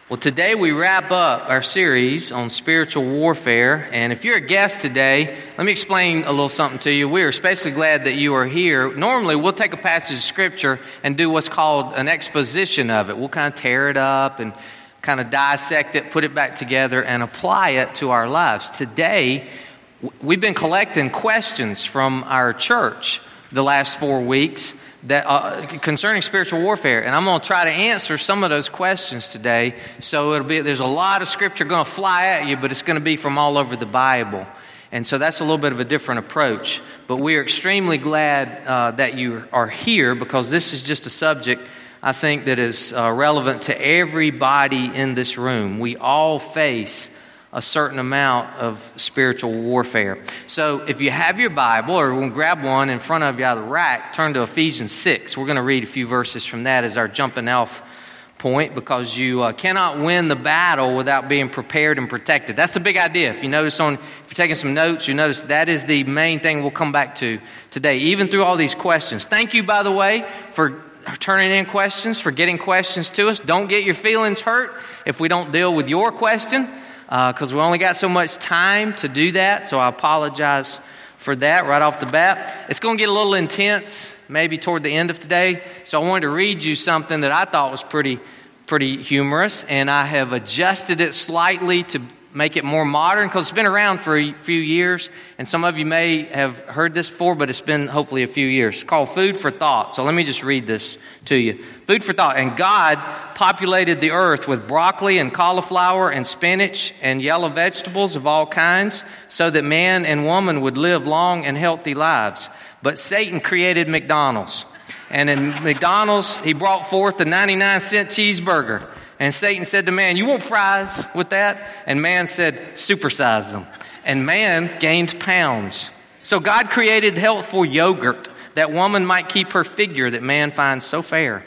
Well, today we wrap up our series on spiritual warfare, and if you're a guest today, let me explain a little something to you. We are especially glad that you are here. Normally, we'll take a passage of Scripture and do what's called an exposition of it. We'll kind of tear it up and kind of dissect it, put it back together, and apply it to our lives. Today, we've been collecting questions from our church the last 4 weeks that concerning spiritual warfare, and I'm going to try to answer some of those questions today. So there's a lot of scripture going to fly at you, but it's going to be from all over the Bible, and so that's a little bit of a different approach. But we are extremely glad that you are here, because this is just a subject I think that is relevant to everybody in this room. We all face a certain amount of spiritual warfare. So if you have your Bible, or we'll grab one in front of you out of the rack, turn to Ephesians 6. We're going to read a few verses from that as our jumping off point, because you cannot win the battle without being prepared and protected. That's the big idea. If you're taking some notes, you notice that is the main thing we'll come back to today, even through all these questions. Thank you, by the way, for turning in questions, for getting questions to us. Don't get your feelings hurt if we don't deal with your question, because we only got so much time to do that, so I apologize for that right off the bat. It's going to get a little intense maybe toward the end of today, so I wanted to read you something that I thought was pretty humorous, and I have adjusted it slightly to make it more modern, because it's been around for a few years, and some of you may have heard this before, but it's been hopefully a few years. It's called Food for Thought. So let me just read this to you. Food for thought. And God populated the earth with broccoli and cauliflower and spinach and yellow vegetables of all kinds, so that man and woman would live long and healthy lives. But Satan created McDonald's. And in McDonald's, he brought forth the 99-cent cheeseburger. And Satan said to man, "You want fries with that?" And man said, "Supersize them." And man gained pounds. So God created healthful yogurt that woman might keep her figure that man finds so fair.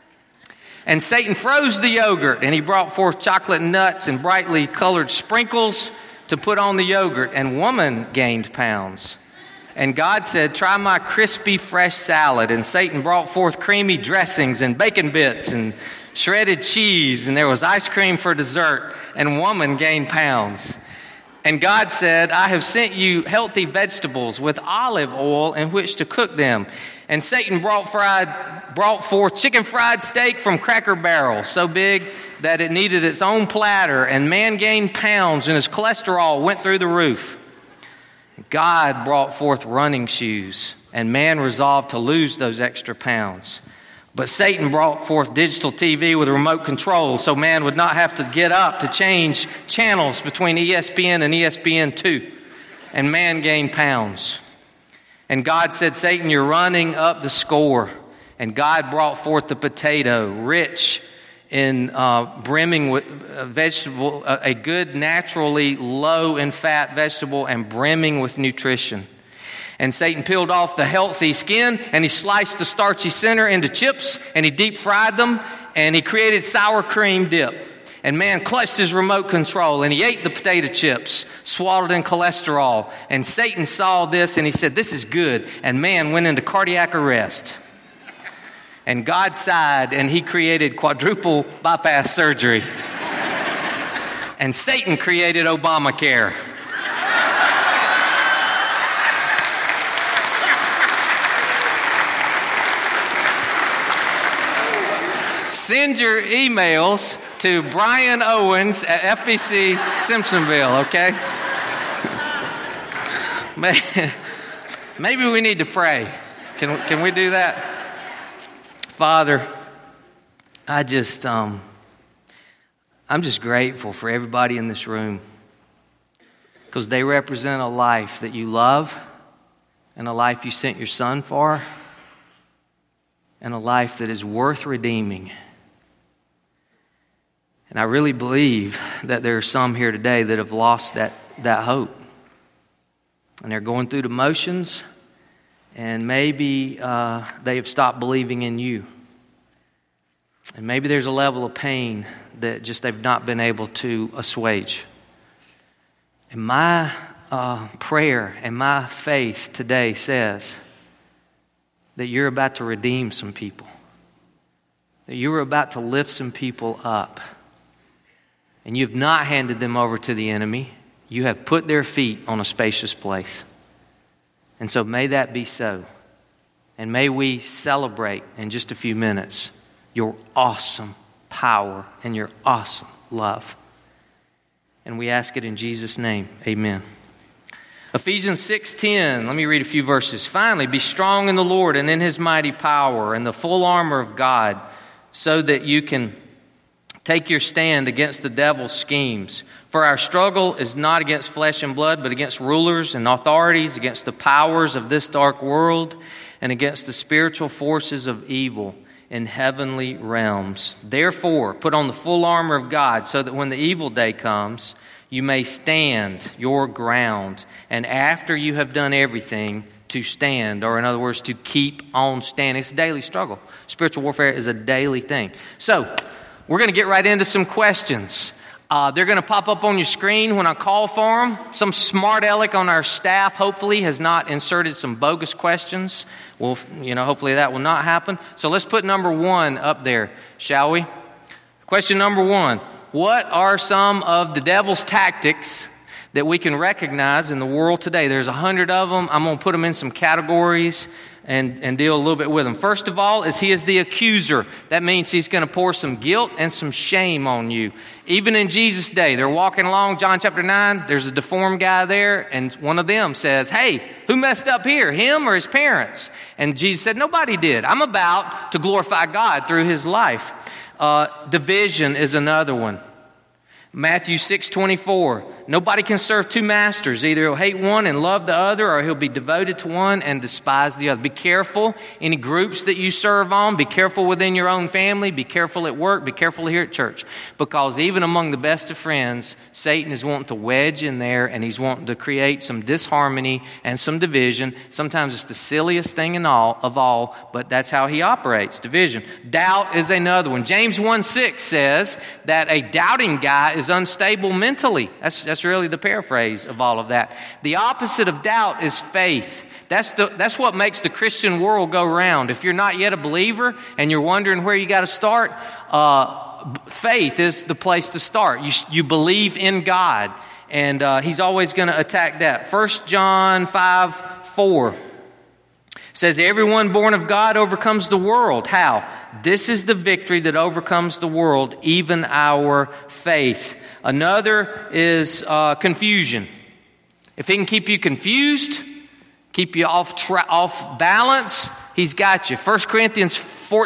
And Satan froze the yogurt, and he brought forth chocolate nuts and brightly colored sprinkles to put on the yogurt, and woman gained pounds. And God said, "Try my crispy fresh salad." And Satan brought forth creamy dressings and bacon bits and shredded cheese, and there was ice cream for dessert, and woman gained pounds. And God said, "I have sent you healthy vegetables with olive oil in which to cook them." And Satan brought forth chicken fried steak from Cracker Barrel, so big that it needed its own platter, and man gained pounds, and his cholesterol went through the roof. God brought forth running shoes, and man resolved to lose those extra pounds. But Satan brought forth digital TV with remote control, so man would not have to get up to change channels between ESPN and ESPN2. And man gained pounds. And God said, "Satan, you're running up the score." And God brought forth the potato, rich in brimming with vegetable, a good naturally low in fat vegetable, and brimming with nutrition. And Satan peeled off the healthy skin, and he sliced the starchy center into chips, and he deep fried them, and he created sour cream dip. And man clutched his remote control, and he ate the potato chips, swallowed in cholesterol. And Satan saw this, and he said, "This is good." And man went into cardiac arrest. And God sighed, and he created quadruple bypass surgery. And Satan created Obamacare. Send your emails to Brian Owens at FBC Simpsonville, okay? Maybe we need to pray. Can we do that? Father, I'm just grateful for everybody in this room, because they represent a life that you love, and a life you sent your son for, and a life that is worth redeeming. And I really believe that there are some here today that have lost that hope. And they're going through the motions, and maybe they have stopped believing in you. And maybe there's a level of pain that just they've not been able to assuage. And my prayer and my faith today says that you're about to redeem some people, that you are about to lift some people up, and you have not handed them over to the enemy. You have put their feet on a spacious place. And so may that be so. And may we celebrate in just a few minutes your awesome power and your awesome love. And we ask it in Jesus' name. Amen. Ephesians 6:10. Let me read a few verses. Finally, be strong in the Lord and in His mighty power and the full armor of God, so that you can take your stand against the devil's schemes. For our struggle is not against flesh and blood, but against rulers and authorities, against the powers of this dark world, and against the spiritual forces of evil in heavenly realms. Therefore, put on the full armor of God, so that when the evil day comes, you may stand your ground. And after you have done everything, to stand, or in other words, to keep on standing. It's a daily struggle. Spiritual warfare is a daily thing. So, we're going to get right into some questions. They're going to pop up on your screen when I call for them. Some smart aleck on our staff, hopefully, has not inserted some bogus questions. Well, hopefully that will not happen. So let's put number 1 up there, shall we? Question number 1. What are some of the devil's tactics that we can recognize in the world today? There's 100 of them. I'm going to put them in some categories and deal a little bit with them. First of all, he is the accuser. That means he's going to pour some guilt and some shame on you. Even in Jesus' day, they're walking along, John chapter 9, there's a deformed guy there, and one of them says, hey, who messed up here, him or his parents? And Jesus said, nobody did. I'm about to glorify God through his life. Division is another one. Matthew 6:24. Nobody can serve two masters. Either he'll hate one and love the other, or he'll be devoted to one and despise the other. Be careful. Any groups that you serve on, be careful within your own family. Be careful at work. Be careful here at church. Because even among the best of friends, Satan is wanting to wedge in there, and he's wanting to create some disharmony and some division. Sometimes it's the silliest thing of all, but that's how he operates, division. Doubt is another one. James 1:6 says that a doubting guy is unstable mentally. That's really the paraphrase of all of that. The opposite of doubt is faith. That's what makes the Christian world go round. If you're not yet a believer and you're wondering where you got to start, faith is the place to start. You believe in God, and he's always going to attack that. 1 John 5:4 says, everyone born of God overcomes the world. How? This is the victory that overcomes the world, even our faith. Another is confusion. If he can keep you confused, keep you off balance, he's got you. 1 Corinthians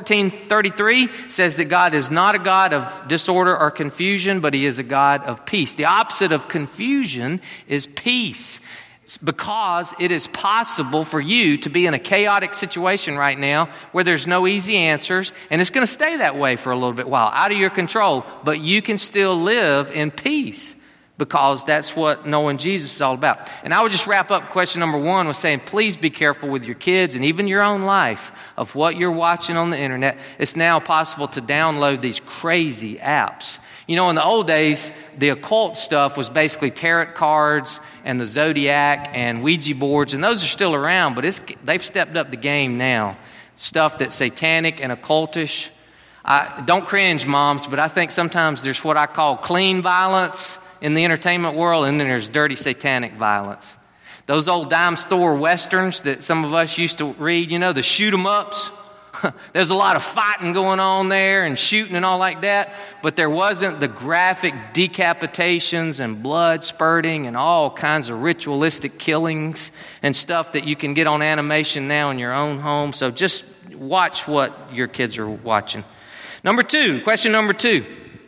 14:33 says that God is not a God of disorder or confusion, but he is a God of peace. The opposite of confusion is peace. Because it is possible for you to be in a chaotic situation right now where there's no easy answers, and it's going to stay that way for a little bit while, out of your control, but you can still live in peace because that's what knowing Jesus is all about. And I would just wrap up question number 1 with saying, please be careful with your kids and even your own life of what you're watching on the internet. It's now possible to download these crazy apps. You know, in the old days, the occult stuff was basically tarot cards and the zodiac and Ouija boards, and those are still around, but they've stepped up the game now. Stuff that's satanic and occultish. Don't cringe, moms, but I think sometimes there's what I call clean violence in the entertainment world, and then there's dirty satanic violence. Those old dime store westerns that some of us used to read, the shoot 'em ups. There's a lot of fighting going on there and shooting and all like that, but there wasn't the graphic decapitations and blood spurting and all kinds of ritualistic killings and stuff that you can get on animation now in your own home. So just watch what your kids are watching. Question number 2.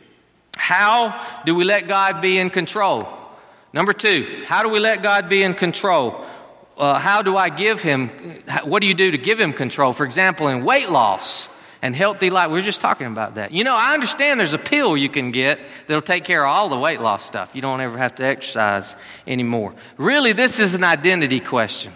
How do we let God be in control? Number 2, how do we let God be in control? How do I give him, what do you do to give him control? For example, in weight loss and healthy life, we were just talking about that. I understand there's a pill you can get that'll take care of all the weight loss stuff. You don't ever have to exercise anymore. Really, this is an identity question.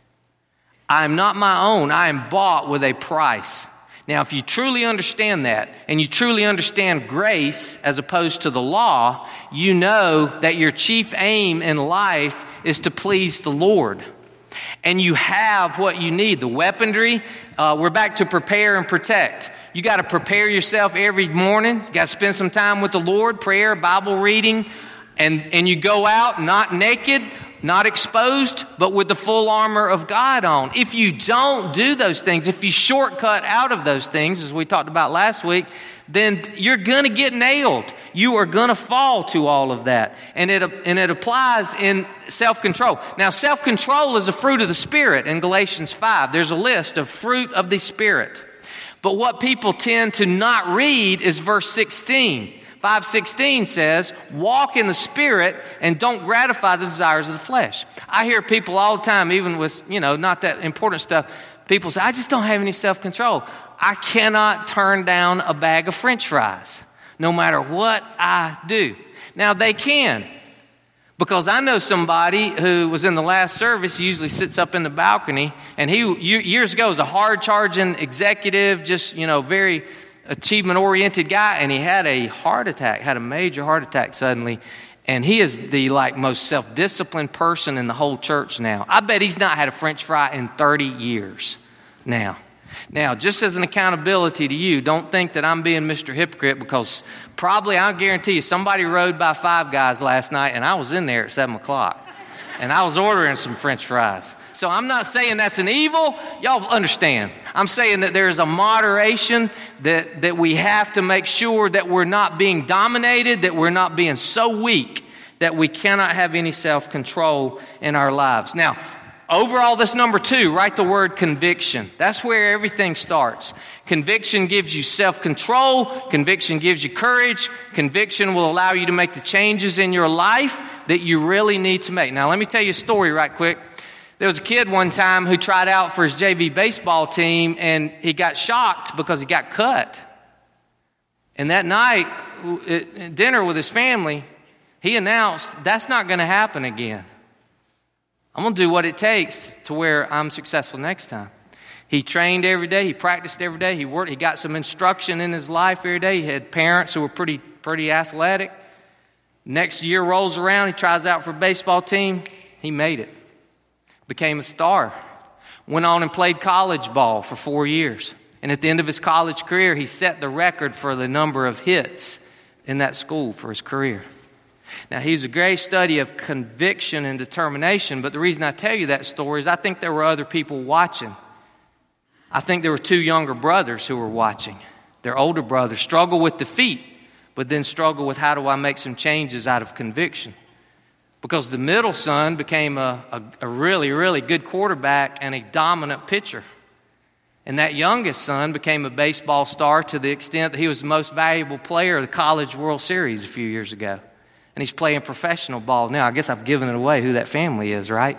I am not my own. I am bought with a price. Now, if you truly understand that, and you truly understand grace as opposed to the law, you know that your chief aim in life is to please the Lord. and you have what you need, the weaponry. We're back to prepare and protect. You got to prepare yourself every morning. You got to spend some time with the Lord, prayer, Bible reading, and you go out not naked, not exposed, but with the full armor of God on. If you don't do those things, if you shortcut out of those things, as we talked about last week, then you're going to get nailed. You are going to fall to all of that. And it applies in self-control. Now, self-control is a fruit of the Spirit in Galatians 5. There's a list of fruit of the Spirit. But what people tend to not read is verse 16. 5:16 says, walk in the Spirit and don't gratify the desires of the flesh. I hear people all the time, even with, not that important stuff, people say, I just don't have any self-control. I cannot turn down a bag of French fries, no matter what I do. Now, they can, because I know somebody who was in the last service. He usually sits up in the balcony, and he years ago was a hard-charging executive, just, very achievement-oriented guy, and he had a major heart attack suddenly, and he is the most self-disciplined person in the whole church now. I bet he's not had a French fry in 30 years now. Now, just as an accountability to you, don't think that I'm being Mr. Hypocrite, because probably, I'll guarantee you, somebody rode by Five Guys last night, and I was in there at 7 o'clock, and I was ordering some French fries. So I'm not saying that's an evil. Y'all understand. I'm saying that there's a moderation that we have to make sure that we're not being dominated, that we're not being so weak that we cannot have any self-control in our lives. Now, overall, this number 2, write the word conviction. That's where everything starts. Conviction gives you self-control. Conviction gives you courage. Conviction will allow you to make the changes in your life that you really need to make. Now, let me tell you a story right quick. There was a kid one time who tried out for his JV baseball team, and he got shocked because he got cut. And that night, at dinner with his family, he announced, that's not going to happen again. I'm going to do what it takes to where I'm successful next time. He trained every day. He practiced every day. He worked. He got some instruction in his life every day. He had parents who were pretty athletic. Next year rolls around. He tries out for a baseball team. He made it. Became a star. Went on and played college ball for 4 years. And at the end of his college career, he set the record for the number of hits in that school for his career. Now, he's a great study of conviction and determination, but the reason I tell you that story is I think there were other people watching. I think there were 2 younger brothers who were watching. Their older brother struggled with defeat, but then struggled with, how do I make some changes out of conviction? Because the middle son became a really, really good quarterback and a dominant pitcher. And that youngest son became a baseball star to the extent that he was the most valuable player of the College World Series a few years ago. And he's playing professional ball now. I guess I've given it away who that family is, right?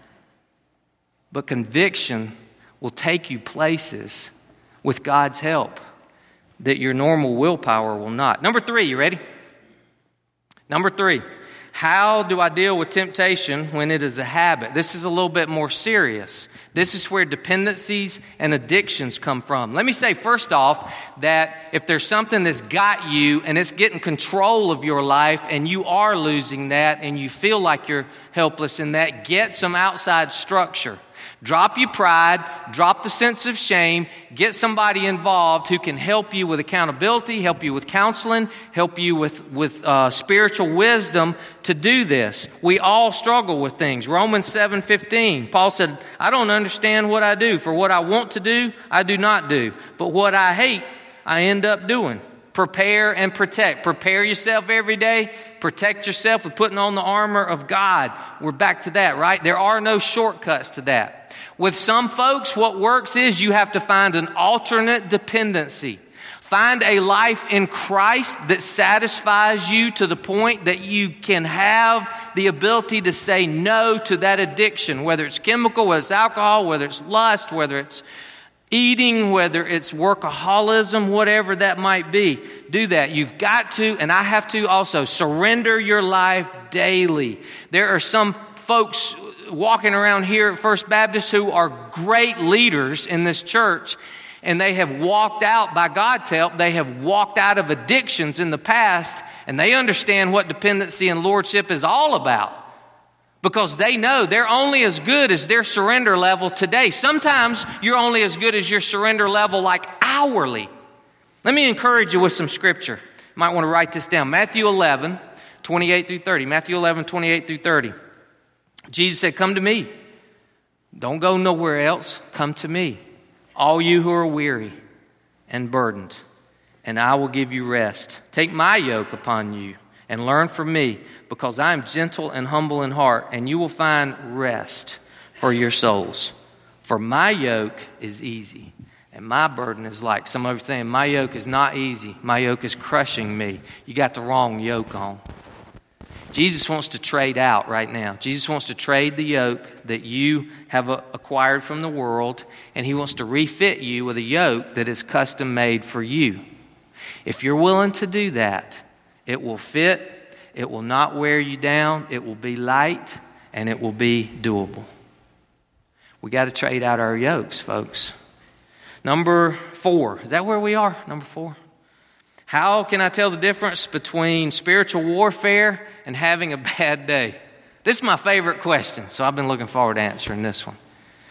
But conviction will take you places with God's help that your normal willpower will not. Number 3, you ready? Number 3, how do I deal with temptation when it is a habit? This is a little bit more serious. This is where dependencies and addictions come from. Let me say first off that if there's something that's got you and it's getting control of your life and you are losing that and you feel like you're helpless in that, get some outside structure. Drop your pride, drop the sense of shame, get somebody involved who can help you with accountability, help you with counseling, help you with spiritual wisdom to do this. We all struggle with things. Romans 7:15, Paul said, I don't understand what I do. For what I want to do, I do not do. But what I hate, I end up doing. Prepare and protect. Prepare yourself every day. Protect yourself with putting on the armor of God. We're back to that, right? There are no shortcuts to that. With some folks, what works is you have to find an alternate dependency. Find a life in Christ that satisfies you to the point that you can have the ability to say no to that addiction, whether it's chemical, whether it's alcohol, whether it's lust, whether it's eating, whether it's workaholism, whatever that might be. Do that. You've got to, and I have to also, surrender your life daily. There are some folks walking around here at First Baptist who are great leaders in this church, and they have walked out, by God's help, they have walked out of addictions in the past, and they understand what dependency and lordship is all about. because they know they're only as good as their surrender level today. Sometimes you're only as good as your surrender level like hourly. Let me encourage you with some scripture. You might want to write this down. Matthew 11, 28 through 30. Matthew 11, 28 through 30. Jesus said, "Come to me. Don't go nowhere else. Come to me, all you who are weary and burdened, and I will give you rest. Take my yoke upon you and learn from me, because I am gentle and humble in heart, and you will find rest for your souls. For my yoke is easy, and my burden is light." Some of you are saying, my yoke is not easy. My yoke is crushing me. You got the wrong yoke on. Jesus wants to trade out right now. Jesus wants to trade the yoke that you have acquired from the world, and he wants to refit you with a yoke that is custom made for you. If you're willing to do that, it will fit, it will not wear you down, it will be light, and it will be doable. We got to trade out our yokes, folks. Number 4. Is that where we are? Number 4. How can I tell the difference between spiritual warfare and having a bad day? This is my favorite question, so I've been looking forward to answering this one.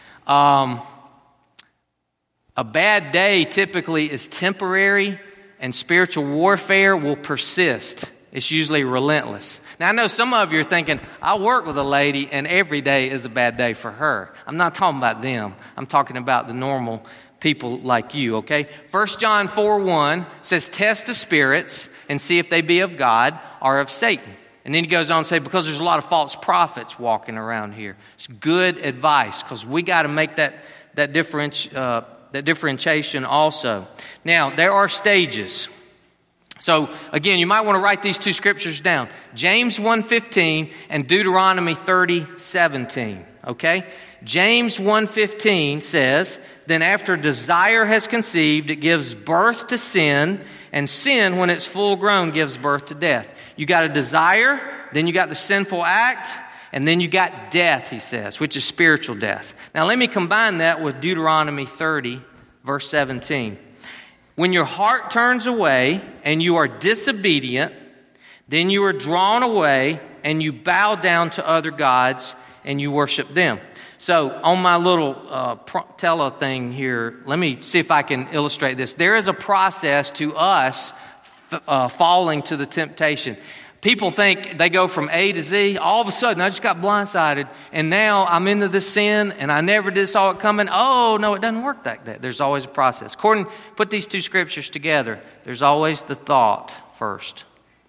A bad day typically is temporary, and spiritual warfare will persist. It's usually relentless. Now, I know some of you are thinking, I work with a lady and every day is a bad day for her. I'm not talking about them. I'm talking about the normal people like you, okay? 1 John 4:1 says, "Test the spirits and see if they be of God or of Satan." And then he goes on to say, because there's a lot of false prophets walking around here. It's good advice, because we got to make that differentiation also. Now, there are stages. So, again, you might want to write these two scriptures down. James 1:15 and Deuteronomy 30:17, okay? James 1:15 says, "Then after desire has conceived, it gives birth to sin, and sin, when it's full grown, gives birth to death." You got a desire, then you got the sinful act, and then you got death, he says, which is spiritual death. Now let me combine that with Deuteronomy 30, verse 17. "When your heart turns away and you are disobedient, then you are drawn away and you bow down to other gods and you worship them." So on my little tele thing here, let me see if I can illustrate this. There is a process to us falling to the temptation. People think they go from A to Z. All of a sudden, I just got blindsided, and now I'm into this sin, and I never saw it coming. Oh, no, it doesn't work like that. There's always a process. Put these two scriptures together. There's always the thought first.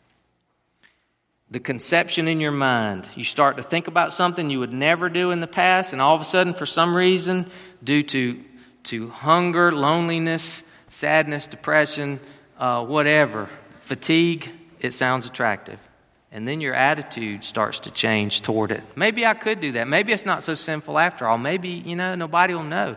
The conception in your mind. You start to think about something you would never do in the past, and all of a sudden, for some reason, due to hunger, loneliness, sadness, depression, whatever, fatigue, it sounds attractive. And then your attitude starts to change toward it. Maybe I could do that. Maybe it's not so sinful after all. Maybe, nobody will know.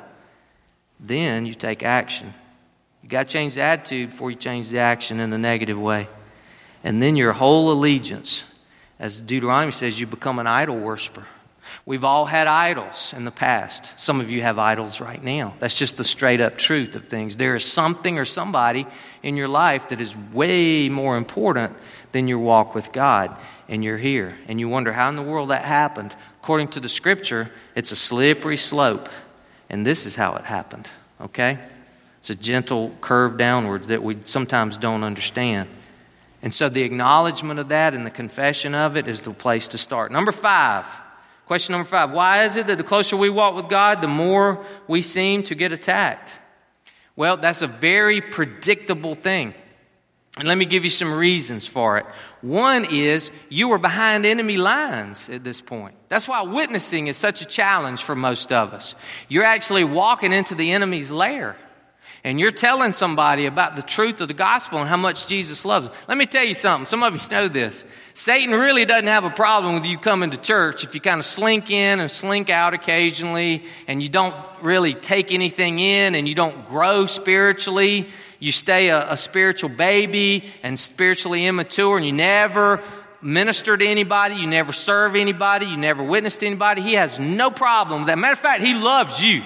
Then you take action. You got to change the attitude before you change the action in a negative way. And then your whole allegiance, as Deuteronomy says, you become an idol worshiper. We've all had idols in the past. Some of you have idols right now. That's just the straight up truth of things. There is something or somebody in your life that is way more important than your walk with God. And you're here. And you wonder how in the world that happened. According to the scripture, it's a slippery slope. And this is how it happened. Okay? It's a gentle curve downwards that we sometimes don't understand. And so the acknowledgement of that and the confession of it is the place to start. Number 5. Question number 5. Why is it that the closer we walk with God, the more we seem to get attacked? Well, that's a very predictable thing. And let me give you some reasons for it. One is you are behind enemy lines at this point. That's why witnessing is such a challenge for most of us. You're actually walking into the enemy's lair. And you're telling somebody about the truth of the gospel and how much Jesus loves them. Let me tell you something. Some of you know this. Satan really doesn't have a problem with you coming to church if you kind of slink in and slink out occasionally and you don't really take anything in and you don't grow spiritually. You stay a spiritual baby and spiritually immature and you never minister to anybody. You never serve anybody. You never witness to anybody. He has no problem with that. Matter of fact, he loves you.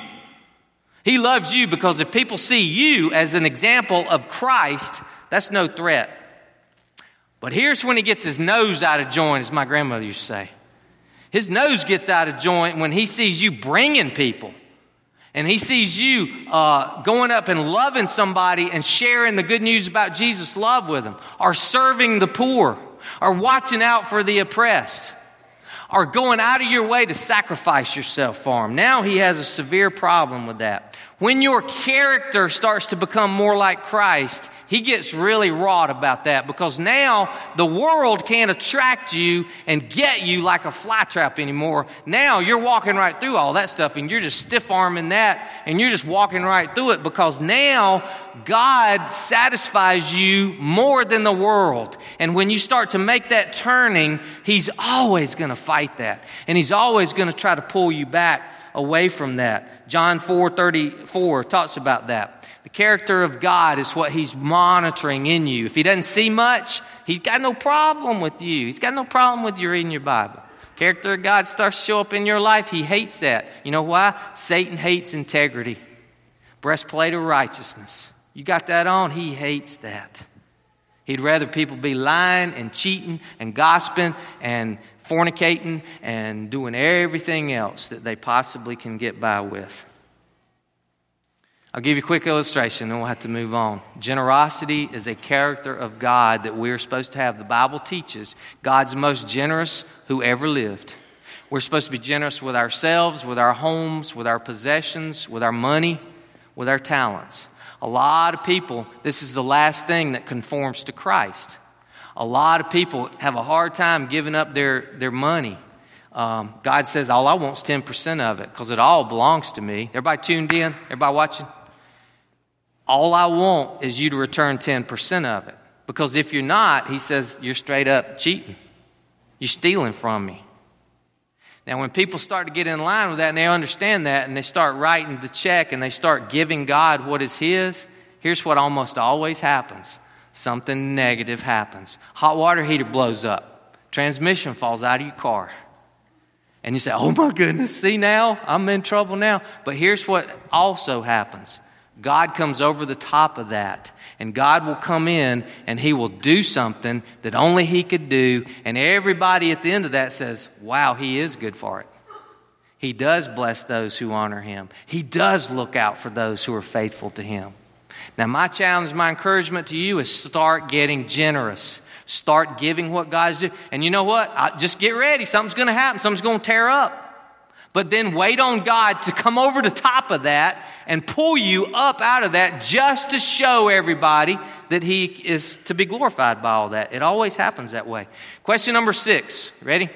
He loves you because if people see you as an example of Christ, that's no threat. But here's when he gets his nose out of joint, as my grandmother used to say. His nose gets out of joint when he sees you bringing people. And he sees you going up and loving somebody and sharing the good news about Jesus' love with them, or serving the poor, or watching out for the oppressed, or going out of your way to sacrifice yourself for him. Now he has a severe problem with that. When your character starts to become more like Christ, he gets really wrought about that, because now the world can't attract you and get you like a fly trap anymore. Now you're walking right through all that stuff and you're just stiff-arming that and you're just walking right through it, because now God satisfies you more than the world. And when you start to make that turning, he's always going to fight that. And he's always going to try to pull you back away from that. John 4:34 talks about that. The character of God is what he's monitoring in you. If he doesn't see much, he's got no problem with you. He's got no problem with you reading your Bible. Character of God starts to show up in your life. He hates that. You know why? Satan hates integrity. Breastplate of righteousness. You got that on? He hates that. He'd rather people be lying and cheating and gossiping and fornicating and doing everything else that they possibly can get by with. I'll give you a quick illustration, then we'll have to move on. Generosity is a character of God that we're supposed to have. The Bible teaches God's the most generous who ever lived. We're supposed to be generous with ourselves, with our homes, with our possessions, with our money, with our talents. A lot of people, this is the last thing that conforms to Christ. A lot of people have a hard time giving up their money. God says, all I want is 10% of it, because it all belongs to me. Everybody tuned in? Everybody watching? All I want is you to return 10% of it. Because if you're not, he says, you're straight up cheating. You're stealing from me. Now, when people start to get in line with that and they understand that and they start writing the check and they start giving God what is his, here's what almost always happens. Something negative happens. Hot water heater blows up. Transmission falls out of your car. And you say, oh my goodness, see now? I'm in trouble now. But here's what also happens. God comes over the top of that, and God will come in and he will do something that only he could do, and everybody at the end of that says, wow, he is good for it. He does bless those who honor him. He does look out for those who are faithful to him. Now, my challenge, my encouragement to you is start getting generous. Start giving what God's doing. And you know what? Just get ready. Something's going to happen. Something's going to tear up. But then wait on God to come over the top of that and pull you up out of that, just to show everybody that he is to be glorified by all that. It always happens that way. Question number 6. Ready?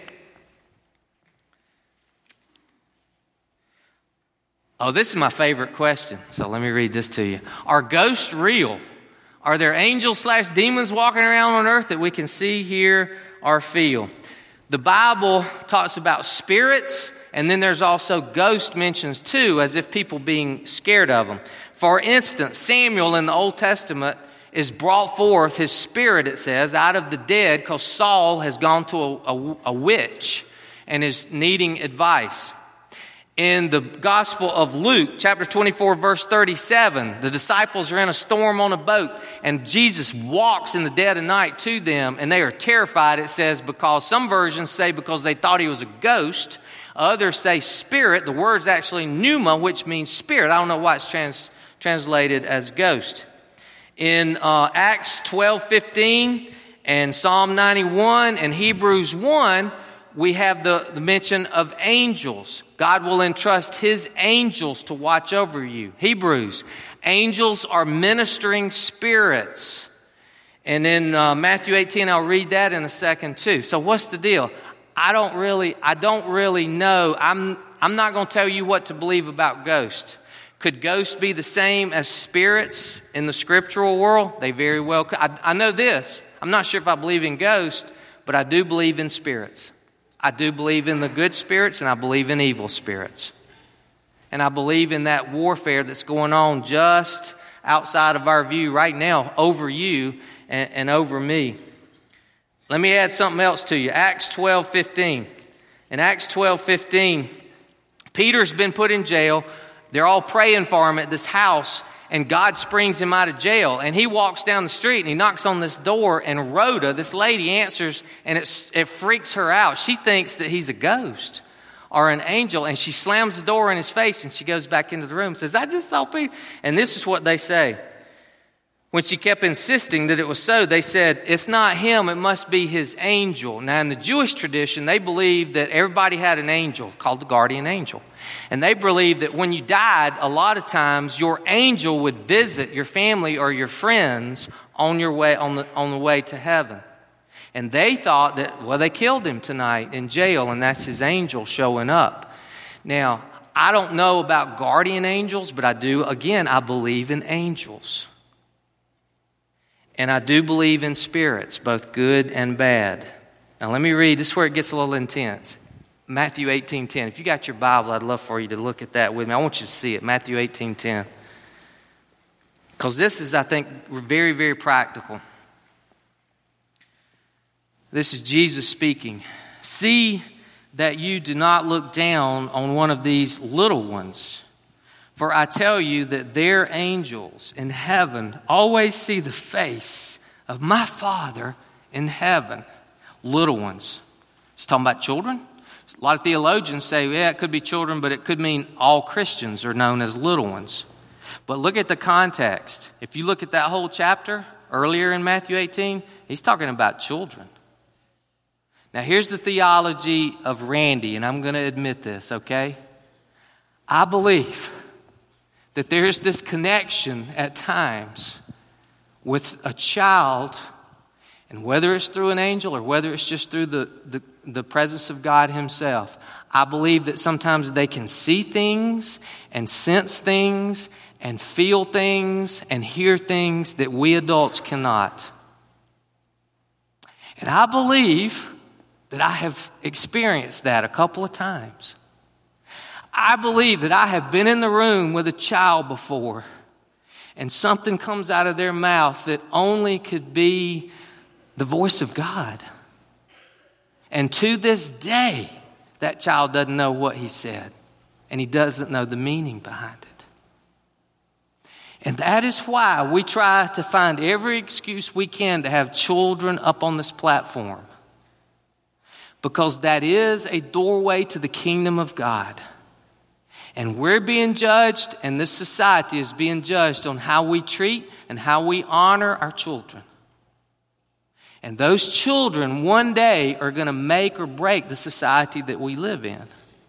Oh, this is my favorite question. So let me read this to you. Are ghosts real? Are there angels/demons walking around on earth that we can see, hear, or feel? The Bible talks about spirits, and then there's also ghost mentions too, as if people being scared of them. For instance, Samuel in the Old Testament is brought forth, his spirit, it says, out of the dead, because Saul has gone to a witch and is needing advice. In the Gospel of Luke, chapter 24, verse 37, the disciples are in a storm on a boat, and Jesus walks in the dead of night to them, and they are terrified, it says, because some versions say because they thought he was a ghost. Others say spirit. The word's actually pneuma, which means spirit. I don't know why it's translated as ghost. In Acts 12:15 and Psalm 91 and Hebrews 1, we have the mention of angels. God will entrust his angels to watch over you. Hebrews, angels are ministering spirits. And in Matthew 18, I'll read that in a second too. So what's the deal? I don't really know. I'm not going to tell you what to believe about ghosts. Could ghosts be the same as spirits in the scriptural world? They very well could. I know this. I'm not sure if I believe in ghosts, but I do believe in spirits. I do believe in the good spirits, and I believe in evil spirits. And I believe in that warfare that's going on just outside of our view right now over you and over me. Let me add something else to you. Acts 12:15. In Acts 12:15, Peter's been put in jail. They're all praying for him at this house. and God springs him out of jail. And he walks down the street and he knocks on this door, and Rhoda, this lady, answers, and it freaks her out. She thinks that he's a ghost or an angel, and she slams the door in his face, and she goes back into the room and says, I just saw Peter. And this is what they say. When she kept insisting that it was so, they said, it's not him, it must be his angel. Now, in the Jewish tradition, they believed that everybody had an angel called the guardian angel. And they believed that when you died, a lot of times your angel would visit your family or your friends on your way on the way to heaven. And they thought that, well, they killed him tonight in jail, and that's his angel showing up. Now, I don't know about guardian angels, but I believe in angels. And I do believe in spirits, both good and bad. Now let me read. This is where it gets a little intense. Matthew 18:10. If you got your Bible, I'd love for you to look at that with me. I want you to see it. Matthew 18:10. Because this is, I think, very, very practical. This is Jesus speaking. See that you do not look down on one of these little ones. For I tell you that their angels in heaven always see the face of my Father in heaven. Little ones. It's talking about children. A lot of theologians say, yeah, it could be children, but it could mean all Christians are known as little ones. But look at the context. If you look at that whole chapter earlier in Matthew 18, he's talking about children. Now here's the theology of Randy, and I'm going to admit this, okay? I believe that there's this connection at times with a child, and whether it's through an angel or whether it's just through the presence of God himself, I believe that sometimes they can see things and sense things and feel things and hear things that we adults cannot. And I believe that I have experienced that a couple of times. I believe that I have been in the room with a child before, and something comes out of their mouth that only could be the voice of God. And to this day, that child doesn't know what he said, and he doesn't know the meaning behind it. And that is why we try to find every excuse we can to have children up on this platform. Because that is a doorway to the kingdom of God. And we're being judged, and this society is being judged on how we treat and how we honor our children. And those children one day are going to make or break the society that we live in.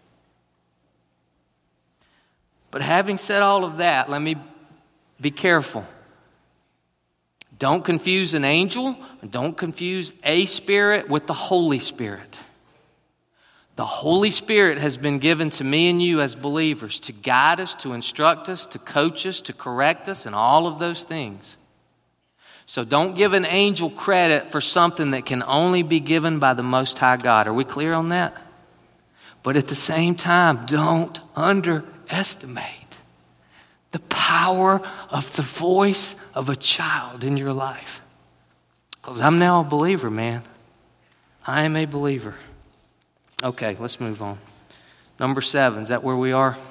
But having said all of that, let me be careful. Don't confuse an angel, and don't confuse a spirit with the Holy Spirit. The Holy Spirit has been given to me and you as believers to guide us, to instruct us, to coach us, to correct us, and all of those things. So don't give an angel credit for something that can only be given by the Most High God. Are we clear on that? But at the same time, don't underestimate the power of the voice of a child in your life. Because I'm now a believer, man. I am a believer. Okay, let's move on. Number 7, is that where we are?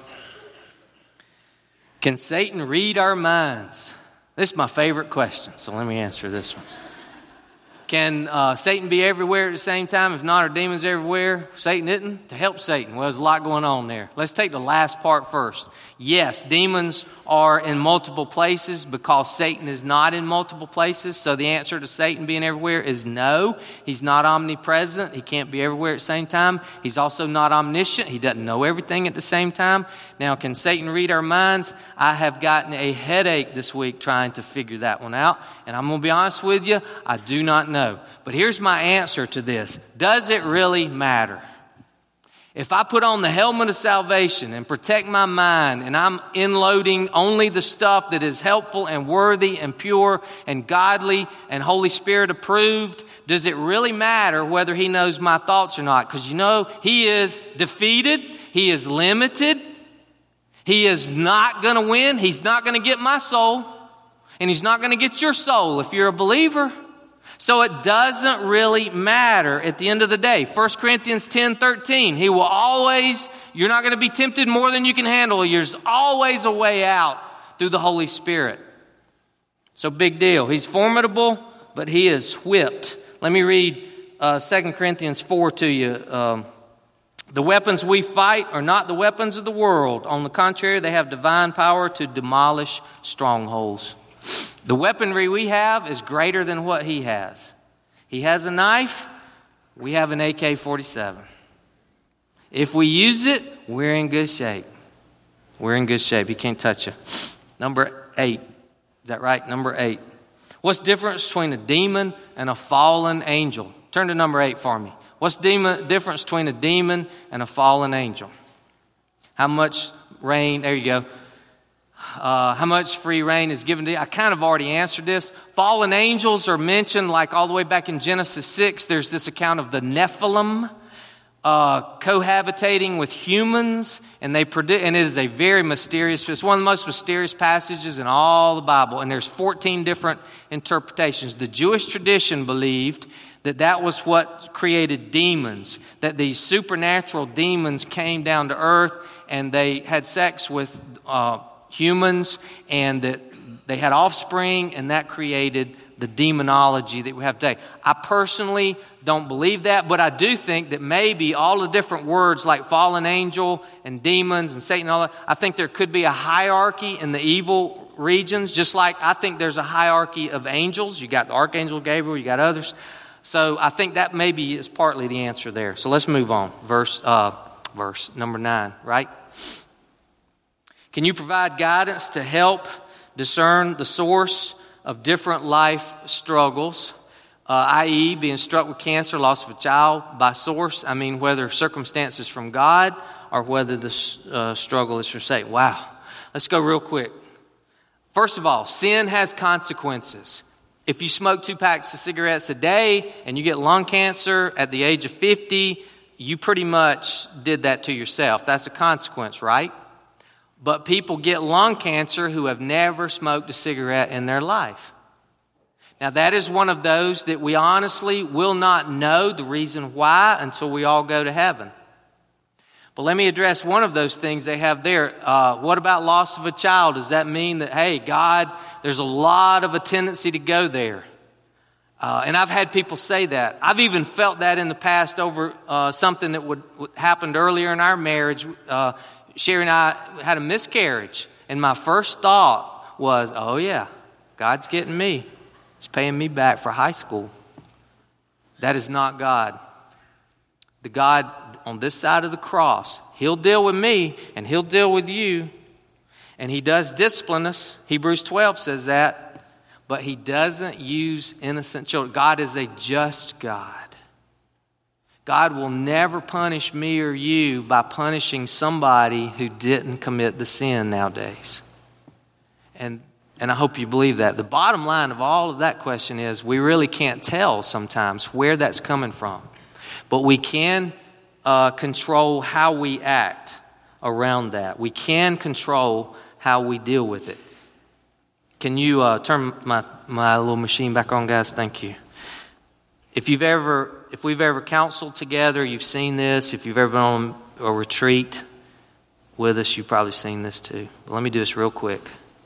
Can Satan read our minds? This is my favorite question, so let me answer this one. Can Satan be everywhere at the same time? If not, are demons everywhere? Satan isn't? To help Satan. Well, there's a lot going on there. Let's take the last part first. Yes, demons are in multiple places because Satan is not in multiple places. So the answer to Satan being everywhere is no. He's not omnipresent. He can't be everywhere at the same time. He's also not omniscient. He doesn't know everything at the same time. Now, can Satan read our minds? I have gotten a headache this week trying to figure that one out. And I'm going to be honest with you, I do not know. But here's my answer to this. Does it really matter? If I put on the helmet of salvation and protect my mind, and I'm unloading only the stuff that is helpful and worthy and pure and godly and Holy Spirit approved, does it really matter whether he knows my thoughts or not? Because you know, he is defeated. He is limited. He is not going to win. He's not going to get my soul. And he's not going to get your soul if you're a believer. So it doesn't really matter at the end of the day. 1 Corinthians 10:13. He will always, you're not going to be tempted more than you can handle. There's always a way out through the Holy Spirit. So big deal. He's formidable, but he is whipped. Let me read 2 Corinthians 4 to you. The weapons we fight are not the weapons of the world. On the contrary, they have divine power to demolish strongholds. The weaponry we have is greater than what he has. He has a knife. We have an AK-47. If we use it, we're in good shape. We're in good shape. He can't touch you. Number 8. Is that right? Number 8. What's the difference between a demon and a fallen angel? Turn to number 8 for me. What's the difference between a demon and a fallen angel? How much rain? There you go. How much free reign is given to you? I kind of already answered this. Fallen angels are mentioned like all the way back in Genesis 6. There's this account of the Nephilim cohabitating with humans, and it is a very mysterious. It's one of the most mysterious passages in all the Bible, and there's 14 different interpretations. The Jewish tradition believed that was what created demons, that these supernatural demons came down to earth and they had sex with humans, and that they had offspring, and that created the demonology that we have today. I personally don't believe that, but I do think that maybe all the different words like fallen angel and demons and Satan and all that, I think there could be a hierarchy in the evil regions, just like I think there's a hierarchy of angels. You got the Archangel Gabriel, you got others. So I think that maybe is partly the answer there. So let's move on. Verse number 9, right? Can you provide guidance to help discern the source of different life struggles, i.e. being struck with cancer, loss of a child, by source? I mean, whether circumstances from God or whether the struggle is from Satan. Wow. Let's go real quick. First of all, sin has consequences. If you smoke 2 packs of cigarettes a day and you get lung cancer at the age of 50, you pretty much did that to yourself. That's a consequence, right? But people get lung cancer who have never smoked a cigarette in their life. Now, that is one of those that we honestly will not know the reason why until we all go to heaven. But let me address one of those things they have there. What about loss of a child? Does that mean that, hey, God, there's a lot of a tendency to go there? And I've had people say that. I've even felt that in the past over something that would happened earlier in our marriage. Sherry and I had a miscarriage, and my first thought was, oh yeah, God's getting me. He's paying me back for high school. That is not God. The God on this side of the cross, He'll deal with me, and He'll deal with you. And He does discipline us. Hebrews 12 says that. But He doesn't use innocent children. God is a just God. God will never punish me or you by punishing somebody who didn't commit the sin nowadays. And I hope you believe that. The bottom line of all of that question is we really can't tell sometimes where that's coming from. But we can control how we act around that. We can control how we deal with it. Can you turn my little machine back on, guys? Thank you. If we've ever counseled together, you've seen this. If you've ever been on a retreat with us, you've probably seen this too. But let me do this real quick.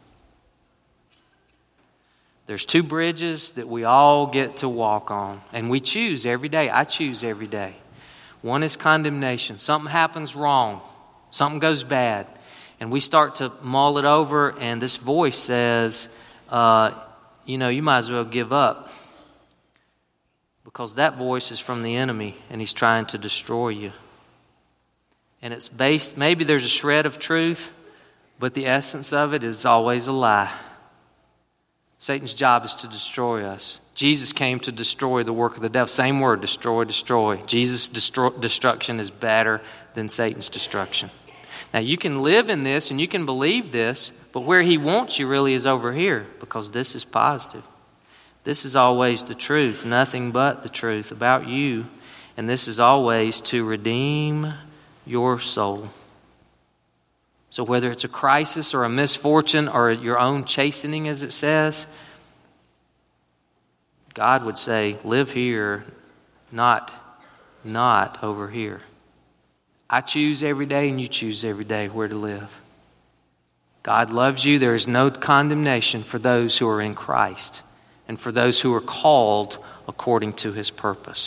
There's 2 bridges that we all get to walk on, and we choose every day. I choose every day. One is condemnation. Something happens wrong. Something goes bad. And we start to mull it over, and this voice says, you might as well give up. Because that voice is from the enemy, and he's trying to destroy you. And it's based, maybe there's a shred of truth, but the essence of it is always a lie. Satan's job is to destroy us. Jesus came to destroy the work of the devil. Same word, destroy, destroy. Jesus' destruction is better than Satan's destruction. Now, you can live in this and you can believe this, but where he wants you really is over here, because this is positive. This is always the truth, nothing but the truth about you. And this is always to redeem your soul. So whether it's a crisis or a misfortune or your own chastening, as it says, God would say, live here, not over here. I choose every day and you choose every day where to live. God loves you. There is no condemnation for those who are in Christ and for those who are called according to His purpose.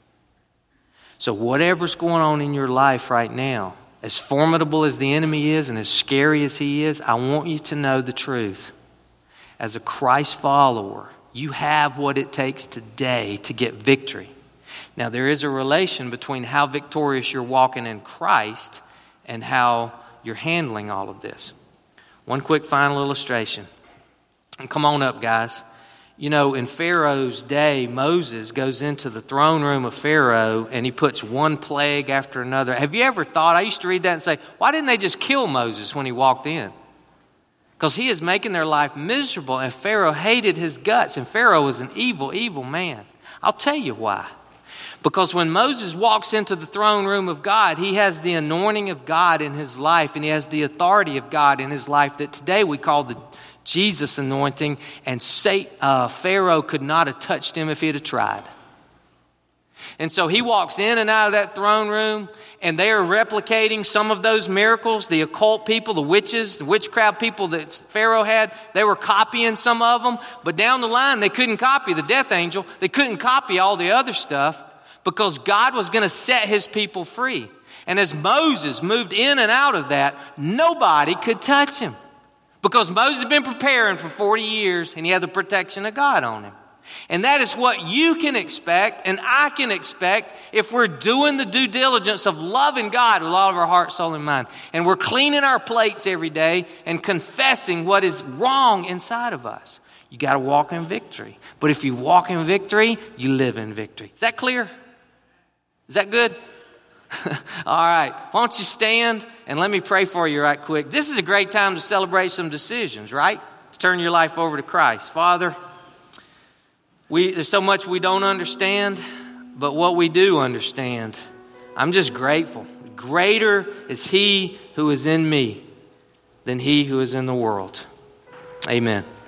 So whatever's going on in your life right now, as formidable as the enemy is and as scary as he is, I want you to know the truth. As a Christ follower, you have what it takes today to get victory. Now, there is a relation between how victorious you're walking in Christ and how you're handling all of this. One quick final illustration. And come on up, guys. You know, in Pharaoh's day, Moses goes into the throne room of Pharaoh and he puts one plague after another. Have you ever thought, I used to read that and say, why didn't they just kill Moses when he walked in? Because he is making their life miserable, and Pharaoh hated his guts, and Pharaoh was an evil, evil man. I'll tell you why. Because when Moses walks into the throne room of God, he has the anointing of God in his life, and he has the authority of God in his life that today we call the Jesus anointing, and Pharaoh could not have touched him if he'd have tried. And so he walks in and out of that throne room, and they are replicating some of those miracles. The occult people, the witches, the witchcraft people that Pharaoh had, they were copying some of them. But down the line, they couldn't copy the death angel. They couldn't copy all the other stuff because God was going to set His people free. And as Moses moved in and out of that, nobody could touch him. Because Moses had been preparing for 40 years and he had the protection of God on him. And that is what you can expect and I can expect if we're doing the due diligence of loving God with all of our heart, soul, and mind. And we're cleaning our plates every day and confessing what is wrong inside of us. You got to walk in victory. But if you walk in victory, you live in victory. Is that clear? Is that good? All right. Why don't you stand and let me pray for you right quick. This is a great time to celebrate some decisions, right? To turn your life over to Christ. Father, there's so much we don't understand, but what we do understand, I'm just grateful. Greater is He who is in me than he who is in the world. Amen.